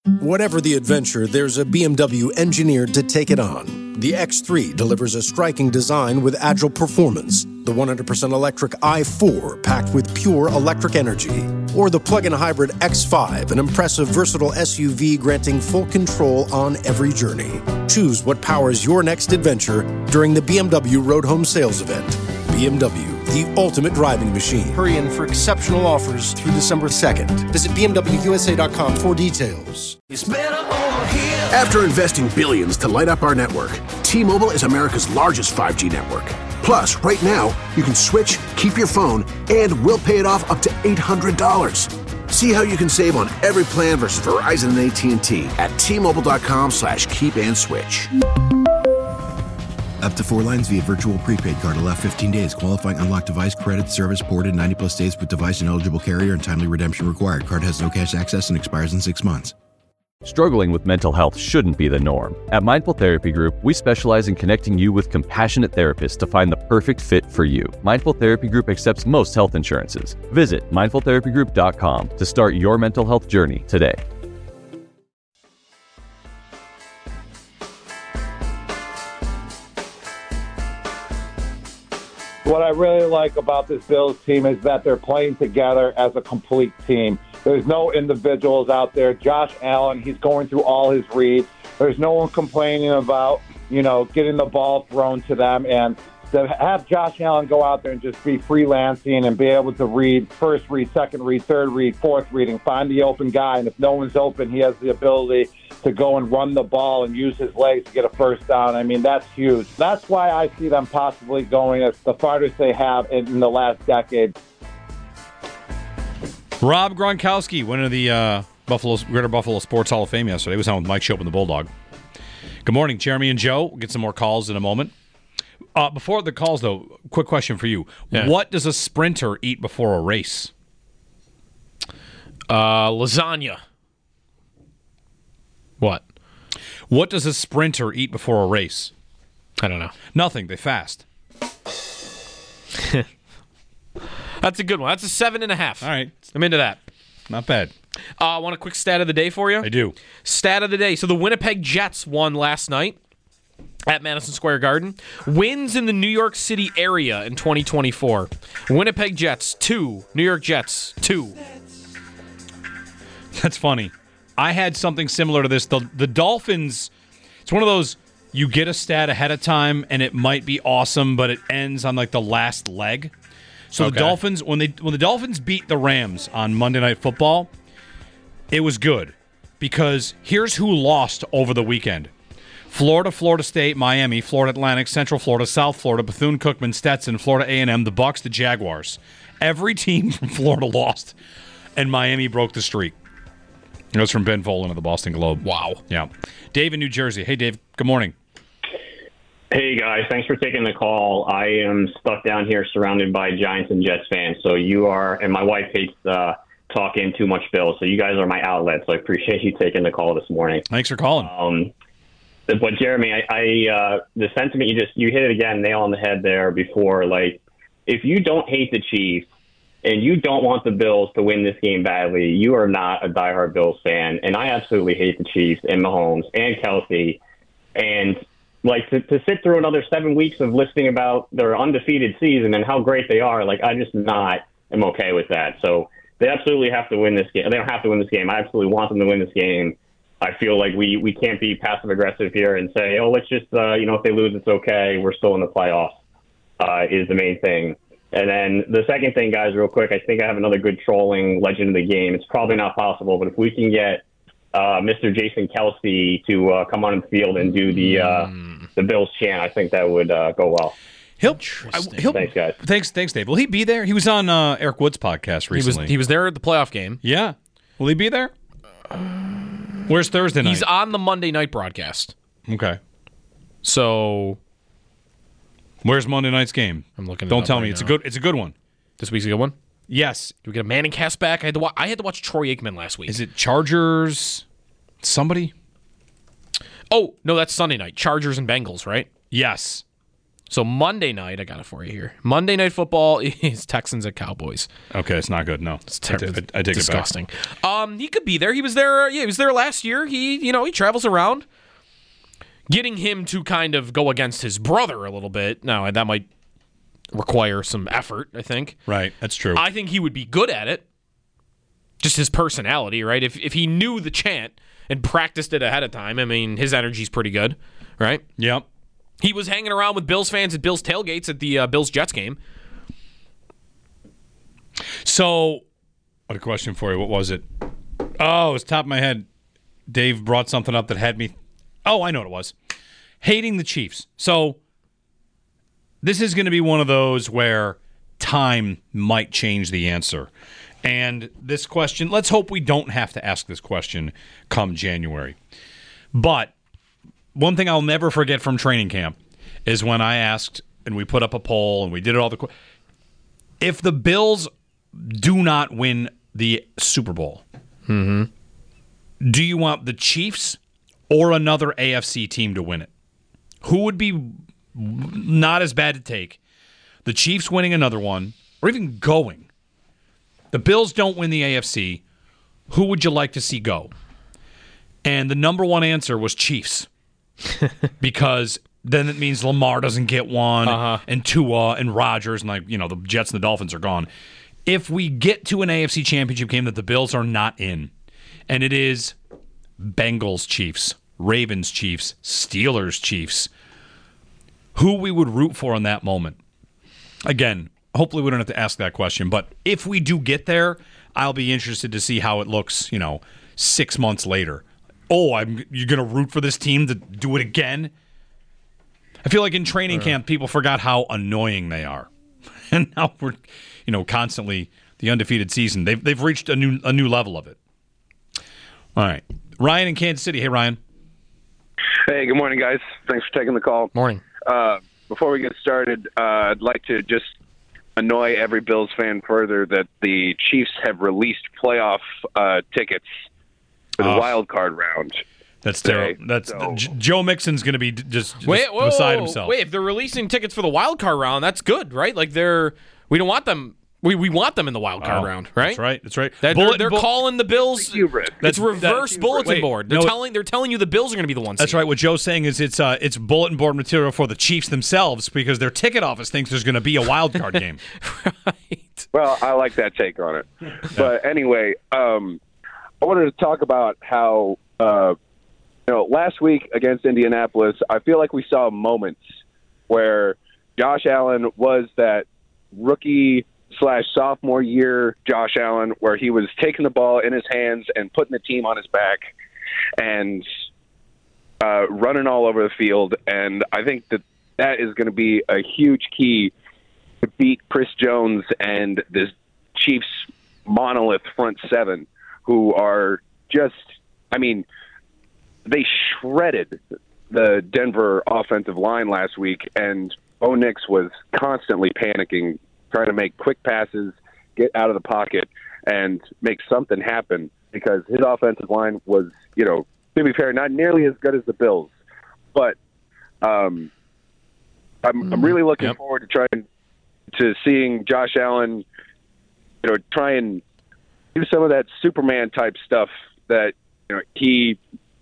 Whatever the adventure, there's a BMW engineered to take it on. The X3 delivers a striking design with agile performance. The 100% electric i4 packed with pure electric energy. Or the plug-in hybrid X5, an impressive versatile SUV granting full control on every journey. Choose what powers your next adventure during the BMW Road Home Sales Event. BMW, the ultimate driving machine. Hurry in for exceptional offers through December 2nd. Visit BMWUSA.com for details. After investing billions to light up our network, T-Mobile is America's largest 5G network. Plus, right now, you can switch, keep your phone, and we'll pay it off up to $800. See how you can save on every plan versus Verizon and AT&T at T-Mobile.com/keep-and-switch. Up to 4 lines via virtual prepaid card. Allow 15 days. Qualifying unlocked device credit service ported 90-plus days with device and eligible carrier and timely redemption required. Card has no cash access and expires in 6 months. Struggling with mental health shouldn't be the norm. At Mindful Therapy Group, we specialize in connecting you with compassionate therapists to find the perfect fit for you. Mindful Therapy Group accepts most health insurances. Visit mindfultherapygroup.com to start your mental health journey today. What I really like about this Bills team is that they're playing together as a complete team. There's no individuals out there. Josh Allen, he's going through all his reads. There's no one complaining about, getting the ball thrown to them. And to have Josh Allen go out there and just be freelancing and be able to read first read, second read, third read, fourth read, and find the open guy. And if no one's open, he has the ability to go and run the ball and use his legs to get a first down. I mean, that's huge. That's why I see them possibly going as the farthest they have in the last decade. Rob Gronkowski, winner of the Greater Buffalo Sports Hall of Fame yesterday. He was on with Mike Shope and the Bulldog. Good morning, Jeremy and Joe. We'll get some more calls in a moment. Before the calls, though, quick question for you. Yeah. What does a sprinter eat before a race? Lasagna. What? What does a sprinter eat before a race? I don't know. Nothing. They fast. That's a good one. That's a 7.5. All right. I'm into that. Not bad. I want a quick stat of the day for you? I do. Stat of the day. So the Winnipeg Jets won last night at Madison Square Garden. Wins in the New York City area in 2024. Winnipeg Jets, 2. New York Jets, 2. That's funny. I had something similar to this. The Dolphins, it's one of those, you get a stat ahead of time, and it might be awesome, but it ends on, the last leg. So The Dolphins, when the Dolphins beat the Rams on Monday Night Football, it was good because here's who lost over the weekend. Florida, Florida State, Miami, Florida Atlantic, Central Florida, South Florida, Bethune-Cookman, Stetson, Florida A&M, the Bucs, the Jaguars. Every team from Florida lost, and Miami broke the streak. It was from Ben Volen of the Boston Globe. Wow. Yeah. Dave in New Jersey. Hey, Dave. Good morning. Hey, guys. Thanks for taking the call. I am stuck down here surrounded by Giants and Jets fans. So you are, and my wife hates talking too much Bills, so you guys are my outlet. So I appreciate you taking the call this morning. Thanks for calling. But Jeremy, I the sentiment you hit it again, nail on the head there before. If you don't hate the Chiefs and you don't want the Bills to win this game badly, you are not a diehard Bills fan. And I absolutely hate the Chiefs and Mahomes and Kelsey. And to sit through another 7 weeks of listening about their undefeated season and how great they are, I just am okay with that. So they absolutely have to win this game. They don't have to win this game. I absolutely want them to win this game. I feel like we can't be passive-aggressive here and say, let's just, if they lose, it's okay. We're still in the playoffs is the main thing. And then the second thing, guys, real quick, I think I have another good trolling legend of the game. It's probably not possible, but if we can get Mr. Jason Kelsey to come on the field and do the Bills chant, I think that would go well. Thanks, guys. Thanks, Dave. Will he be there? He was on Eric Wood's podcast recently. He was there at the playoff game. Yeah. Will he be there? Where's Thursday night? He's on the Monday night broadcast. Okay. So, where's Monday night's game? I'm looking. Don't tell me now. it's a good one. This week's a good one. Yes. Do we get a Manning cast back? I had to watch Troy Aikman last week. Is it Chargers? Somebody? Oh no, that's Sunday night. Chargers and Bengals, right? Yes. So Monday night, I got it for you here. Monday Night Football is Texans at Cowboys. Okay, it's not good. No, It's terrible. I take disgusting. it back. He could be there. He was there. He was there last year. He travels around. Getting him to kind of go against his brother a little bit. Now that might require some effort, I think. Right, that's true. I think he would be good at it. Just his personality, right? If he knew the chant and practiced it ahead of time, I mean, his energy's pretty good, right? Yep. He was hanging around with Bills fans at Bills tailgates at the Bills-Jets game. So, what a question for you. What was it? Oh, it was top of my head. Dave brought something up that had me. Oh, I know what it was. Hating the Chiefs. So, this is going to be one of those where time might change the answer. And this question, let's hope we don't have to ask this question come January. But one thing I'll never forget from training camp is when I asked, and we put up a poll, and we did it all if the Bills do not win the Super Bowl, do you want the Chiefs or another AFC team to win it? Who would be not as bad to take? The Chiefs winning another one, or even going? The Bills don't win the AFC. Who would you like to see go? And the number one answer was Chiefs. Because then it means Lamar doesn't get one, and Tua and Rodgers, and the Jets and the Dolphins are gone. If we get to an AFC championship game that the Bills are not in, and it is Bengals Chiefs, Ravens Chiefs, Steelers Chiefs, who we would root for in that moment. Again, hopefully we don't have to ask that question, but if we do get there, I'll be interested to see how it looks, 6 months later. Oh, you're going to root for this team to do it again? I feel like in training camp, people forgot how annoying they are. And now we're, constantly the undefeated season. They've reached a new level of it. All right. Ryan in Kansas City. Hey, Ryan. Hey, good morning, guys. Thanks for taking the call. Morning. Before we get started, I'd like to just annoy every Bills fan further that the Chiefs have released playoff tickets for the wild card round. That's terrible. Joe Mixon's going to be just beside himself. Wait, if they're releasing tickets for the wild card round, that's good, right? Like we don't want them. We want them in the wild card round, right? That's right. They're calling the Bills. It's reverse bulletin board. They're telling you the Bills are going to be the ones. That's right. What Joe's saying is it's bulletin board material for the Chiefs themselves because their ticket office thinks there's going to be a wild card game. Right. Well, I like that take on it. But anyway, I wanted to talk about how last week against Indianapolis, I feel like we saw moments where Josh Allen was that rookie/sophomore year Josh Allen, where he was taking the ball in his hands and putting the team on his back and running all over the field. And I think that is going to be a huge key to beat Chris Jones and this Chiefs monolith front seven, who are just, they shredded the Denver offensive line last week, and Bo Nix was constantly panicking, trying to make quick passes, get out of the pocket, and make something happen because his offensive line was, to be fair, not nearly as good as the Bills. But I'm really looking forward to seeing Josh Allen, try and do some of that Superman type stuff that he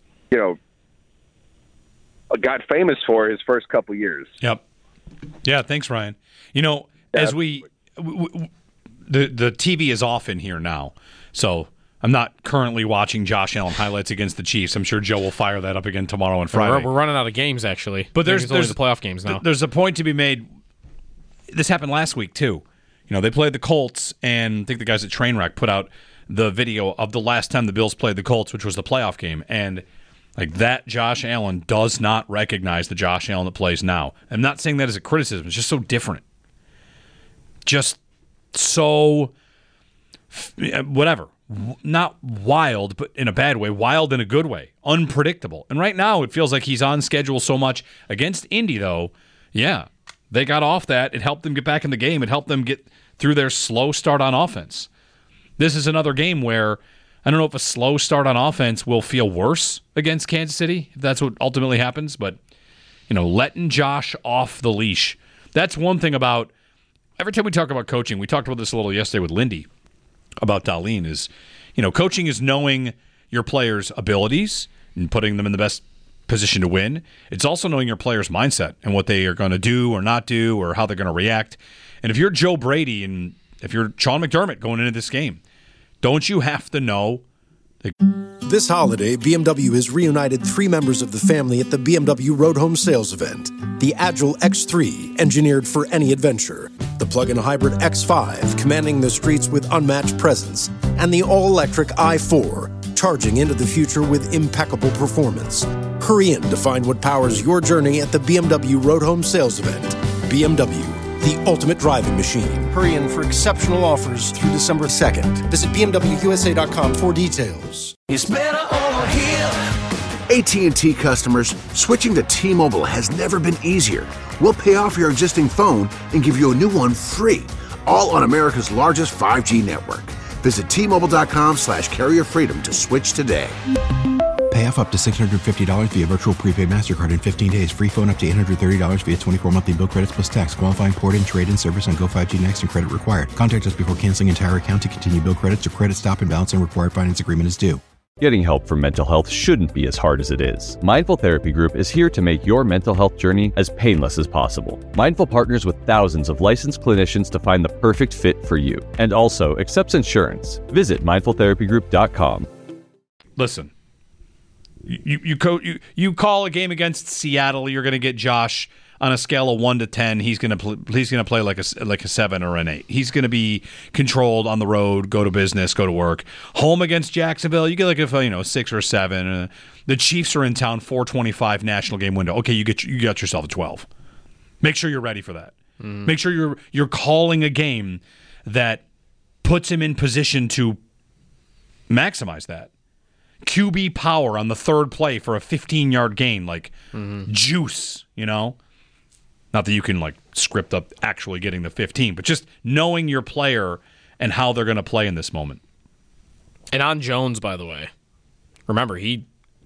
got famous for his first couple years. Yep. Yeah, thanks, Ryan. As the TV is off in here now, so I'm not currently watching Josh Allen highlights against the Chiefs. I'm sure Joe will fire that up again tomorrow and Friday. We're running out of games, actually. But there's only the playoff games now. There's a point to be made. This happened last week, too. They played the Colts, and I think the guys at Trainwreck put out the video of the last time the Bills played the Colts, which was the playoff game. And that Josh Allen does not recognize the Josh Allen that plays now. I'm not saying that as a criticism. It's just so different. Just so, whatever. Not wild, but in a bad way. Wild in a good way. Unpredictable. And right now, it feels like he's on schedule so much. Against Indy, though, yeah, they got off that. It helped them get back in the game. It helped them get through their slow start on offense. This is another game where I don't know if a slow start on offense will feel worse against Kansas City, if that's what ultimately happens. But, letting Josh off the leash. That's one thing about every time we talk about coaching. We talked about this a little yesterday with Lindy about Dahlin is, coaching is knowing your players' abilities and putting them in the best position to win. It's also knowing your players' mindset and what they are going to do or not do or how they're going to react. And if you're Joe Brady and if you're Sean McDermott going into this game, don't you have to know? This holiday, BMW has reunited 3 members of the family at the BMW Road Home Sales event. The Agile X3, engineered for any adventure. The plug-in hybrid X5, commanding the streets with unmatched presence. And the all-electric i4, charging into the future with impeccable performance. Hurry in to find what powers your journey at the BMW Road Home Sales event. BMW, the ultimate driving machine. Hurry in for exceptional offers through December 2nd. Visit BMWUSA.com for details. It's better over here. AT&T customers, switching to T-Mobile has never been easier. We'll pay off your existing phone and give you a new one free, all on America's largest 5G network. Visit T-Mobile.com/carrier freedom to switch today. Pay off up to $650 via virtual prepaid MasterCard in 15 days. Free phone up to $830 via 24 monthly bill credits plus tax. Qualifying port-in, trade-in service on Go 5G Next and credit required. Contact us before canceling entire account to continue bill credits or credit stop and balance and required finance agreement is due. Getting help for mental health shouldn't be as hard as it is. Mindful Therapy Group is here to make your mental health journey as painless as possible. Mindful partners with thousands of licensed clinicians to find the perfect fit for you, and also accepts insurance. Visit mindfultherapygroup.com. Listen. You call a game against Seattle, you're going to get Josh on a scale of 1 to 10. He's going to play like a 7 or an 8. He's going to be controlled on the road, go to business, go to work. Home against Jacksonville, you get like a 6 or 7. The Chiefs are in town, 425 national game window. Okay, you got yourself a 12. Make sure you're ready for that. Make sure you're calling a game that puts him in position to maximize that. QB power on the third play for a 15-yard gain, juice, Not that you can script up actually getting the 15, but just knowing your player and how they're going to play in this moment. And on Jones, by the way, remember he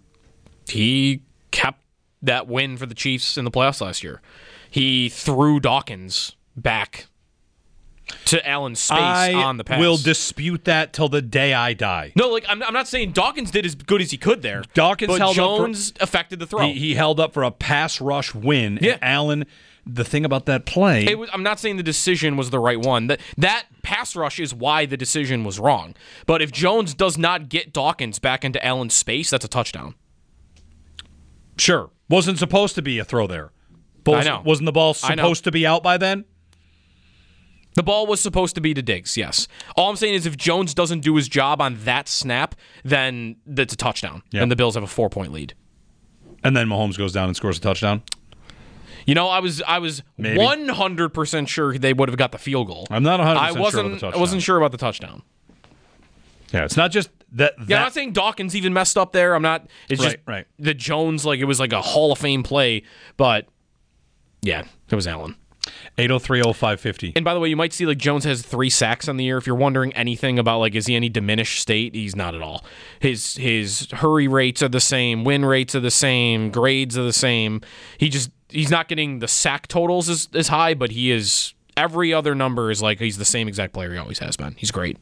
kept that win for the Chiefs in the playoffs last year. He threw Dawkins back to Allen's space on the pass. I will dispute that till the day I die. No, I'm not saying Dawkins did as good as he could there. But Jones affected the throw. He held up for a pass rush win. Yeah. And Allen, the thing about that play... I'm not saying the decision was the right one. That pass rush is why the decision was wrong. But if Jones does not get Dawkins back into Allen's space, that's a touchdown. Sure. Wasn't supposed to be a throw there. I know. Wasn't the ball supposed to be out by then? The ball was supposed to be to Diggs, yes. All I'm saying is if Jones doesn't do his job on that snap, then that's a touchdown. Yep. And the Bills have a 4-point lead. And then Mahomes goes down and scores a touchdown? I was 100% sure they would have got the field goal. I'm not 100% sure about the touchdown. I wasn't sure about the touchdown. Yeah, it's not just that... Yeah, I'm not saying Dawkins even messed up there. I'm not... It's just right. The Jones, it was like a Hall of Fame play. But, yeah, it was Allen. 803-0550. And by the way, you might see Jones has 3 sacks on the year. If you're wondering anything about is he any diminished state, he's not at all. His hurry rates are the same, win rates are the same, grades are the same. He's not getting the sack totals as high, but he is every other number is he's the same exact player he always has been. He's great.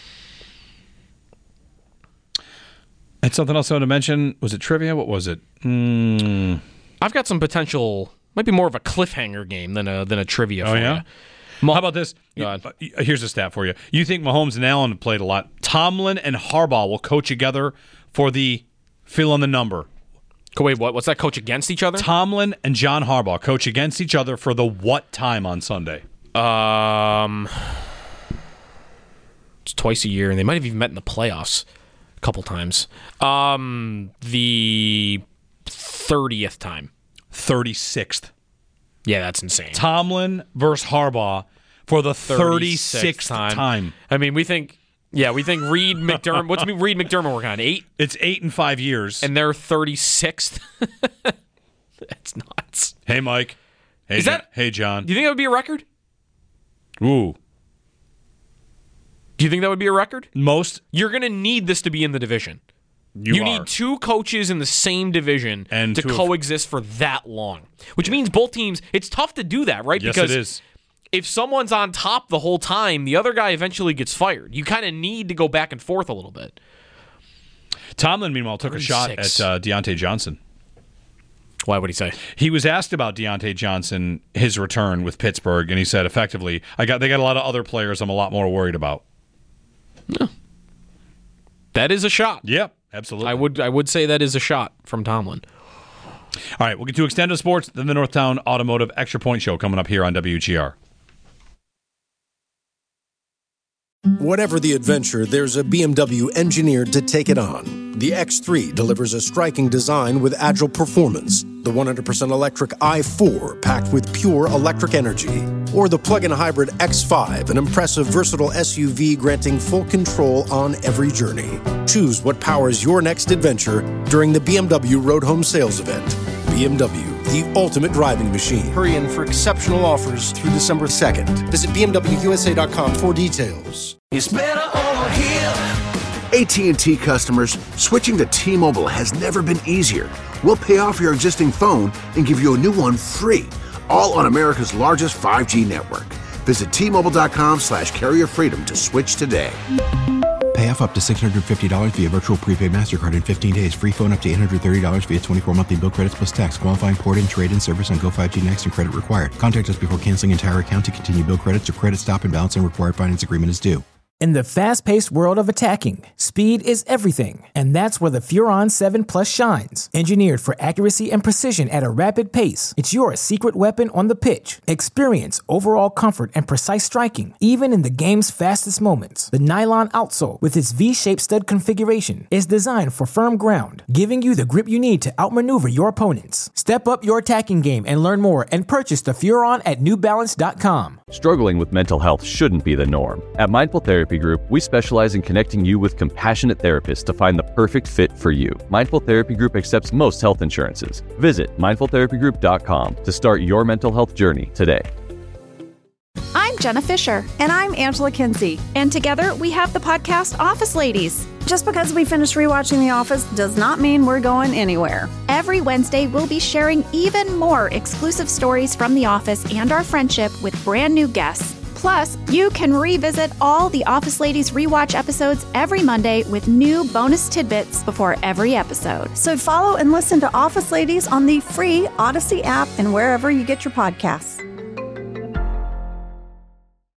And something else I want to mention. Was it trivia? What was it? I've got some potential. Might be more of a cliffhanger game than a trivia for you. How about this? Here's a stat for you. You think Mahomes and Allen have played a lot. Tomlin and Harbaugh will coach together for the fill in the number. Wait, what? What's that? Coach against each other? Tomlin and John Harbaugh coach against each other for the what time on Sunday? It's twice a year, and they might have even met in the playoffs a couple times. The 30th time. 36th. Yeah, that's insane. Tomlin versus Harbaugh for the 36th time. I mean, we think Reed McDermott. What's Reed McDermott working on? 8? It's 8 in 5 years, and they're 36th. That's nuts. Hey, Mike. Hey, hey, John. Do you think that would be a record? Ooh. Do you think that would be a record? You're going to need this to be in the division. You need two coaches in the same division to coexist for that long, which means both teams, it's tough to do that, right? Yes, because it is. If someone's on top the whole time, the other guy eventually gets fired. You kind of need to go back and forth a little bit. Tomlin, meanwhile, took a shot at Deontay Johnson. Why would he say? He was asked about Deontay Johnson, his return with Pittsburgh, and he said, effectively, they got a lot of other players I'm a lot more worried about. Yeah. That is a shot. Yep, absolutely. I would say that is a shot from Tomlin. All right, we'll get to Extendo Sports, then the Northtown Automotive Extra Point Show coming up here on WGR. Whatever the adventure, there's a BMW engineered to take it on. The X3 delivers a striking design with agile performance. The 100% electric i4 packed with pure electric energy. Or the plug-in hybrid X5, an impressive, versatile SUV granting full control on every journey. Choose what powers your next adventure during the BMW Road Home Sales Event. BMW, the ultimate driving machine. Hurry in for exceptional offers through December 2nd. Visit BMWUSA.com for details. It's better over here. AT&T customers, switching to T-Mobile has never been easier. We'll pay off your existing phone and give you a new one free, all on America's largest 5G network. Visit T-Mobile.com/carrier freedom to switch today. Pay off up to $650 via virtual prepaid MasterCard in 15 days. Free phone up to $830 via 24 monthly bill credits plus tax. Qualifying port-in, trade-in service on Go5G Next and credit required. Contact us before canceling entire account to continue bill credits or credit stop and balance and required finance agreement is due. In the fast-paced world of attacking, speed is everything, and that's where the Furon 7 Plus shines. Engineered for accuracy and precision at a rapid pace, it's your secret weapon on the pitch. Experience overall comfort and precise striking, even in the game's fastest moments. The nylon outsole, with its V-shaped stud configuration, is designed for firm ground, giving you the grip you need to outmaneuver your opponents. Step up your attacking game and learn more and purchase the Furon at NewBalance.com. Struggling with mental health shouldn't be the norm. At Mindful Therapy Group, we specialize in connecting you with compassionate therapists to find the perfect fit for you. Mindful Therapy Group accepts most health insurances. Visit mindfultherapygroup.com to start your mental health journey today. I'm Jenna Fisher. And I'm Angela Kinsey. And together we have the podcast Office Ladies. Just because we finished rewatching The Office does not mean we're going anywhere. Every Wednesday, we'll be sharing even more exclusive stories from The Office and our friendship with brand new guests. Plus, you can revisit all the Office Ladies rewatch episodes every Monday with new bonus tidbits before every episode. So follow and listen to Office Ladies on the free Odyssey app and wherever you get your podcasts.